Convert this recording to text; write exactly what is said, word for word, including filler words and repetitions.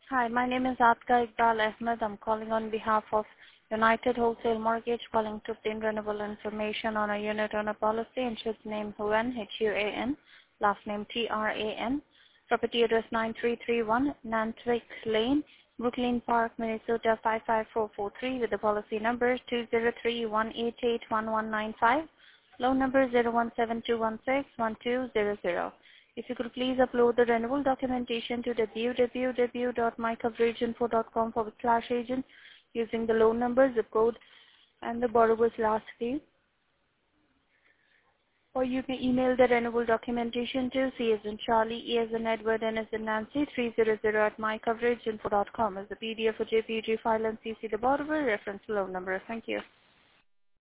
Hi, my name is Atka Iqbal Ahmed. I'm calling on behalf of United Wholesale Mortgage, calling to obtain renewable information on a unit owner policy. Insured name Huan, H U A N, last name T R A N. Property address nine three three one Nantwich Lane, Brooklyn Park, Minnesota five five four four three, with the policy number two zero three one eight eight one one nine five. Loan number zero one seven two one six one two zero zero. If you could please upload the renewal documentation to w w w dot my coverage info dot com forward slash agent using the loan number, zip code, and the borrower's last name. Or you can email the renewal documentation to C as in Charlie, E as in Edward, N as in Nancy, three hundred at my coverage info dot com as the P D F or J P G file and C C the borrower, reference loan number. Thank you.